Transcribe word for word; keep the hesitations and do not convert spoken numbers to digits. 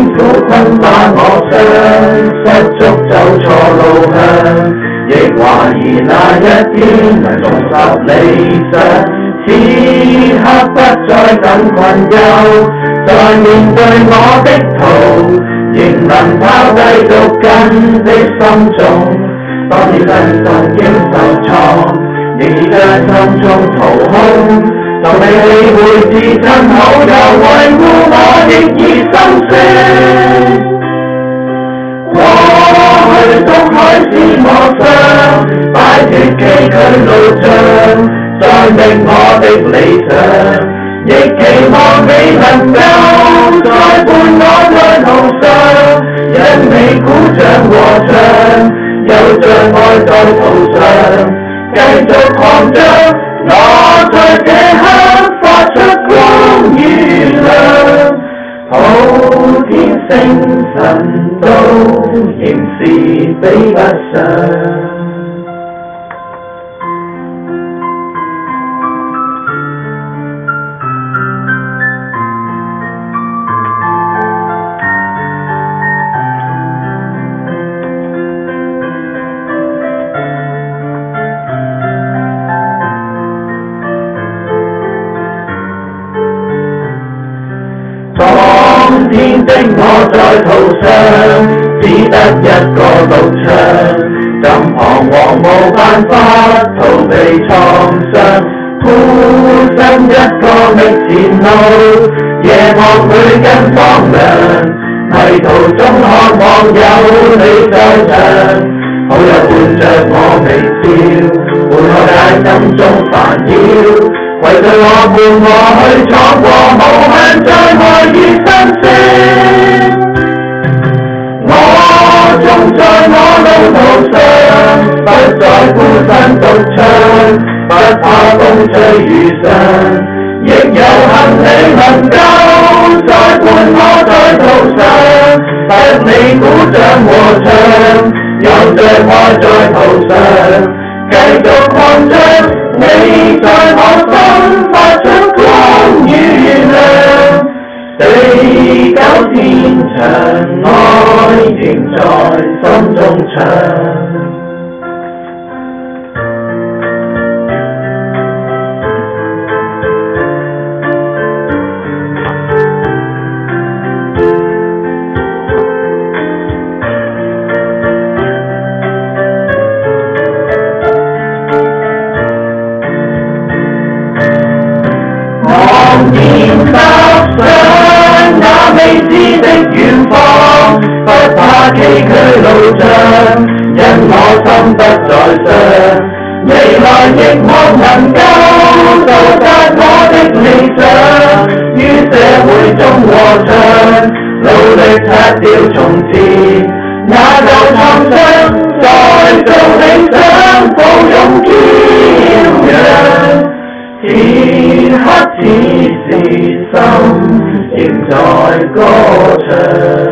苦困把我傷，失足走錯路向，亦懷疑那一天能重拾理想。此刻不再等困憂，在面對我的途，仍能拋低捉緊的心中。當你身心經受創，仍然將心中掏空，就你理會至親好友維護我亦已心聲。過去東海是我傷，擺脫崎嶇路障，再覓我的理想，亦期望你能夠再伴我在途上，因你鼓掌和唱，有着愛在途上，繼續狂著，我在這刻發出光與亮，普天星辰都仍是比不上。當天的我在途上，只得一個路暢，怎彷徨無辦法逃避創傷，孤身一個覓前路，夜幕裏更荒涼，迷途中渴望有你在場，好友伴着我微笑，伴我解心中煩擾，攜著我伴我去闖過無限障礙與新星。我縱在我路途上，不再孤身獨唱，不怕風吹雨上，亦有幸你能夠再伴我在途上，得你鼓掌和唱，有着愛在途上，繼續狂著，你在我心發出光與亮，地久天長，愛仍在心中唱。面踏上那未知的遠方，不怕崎嶇路障，因我心不再傷，未來亦望能夠到達我的理想，於社會中和暢，努力擦掉從前那舊創傷，再做理想，抱擁驕陽。此刻此時心仍在歌唱。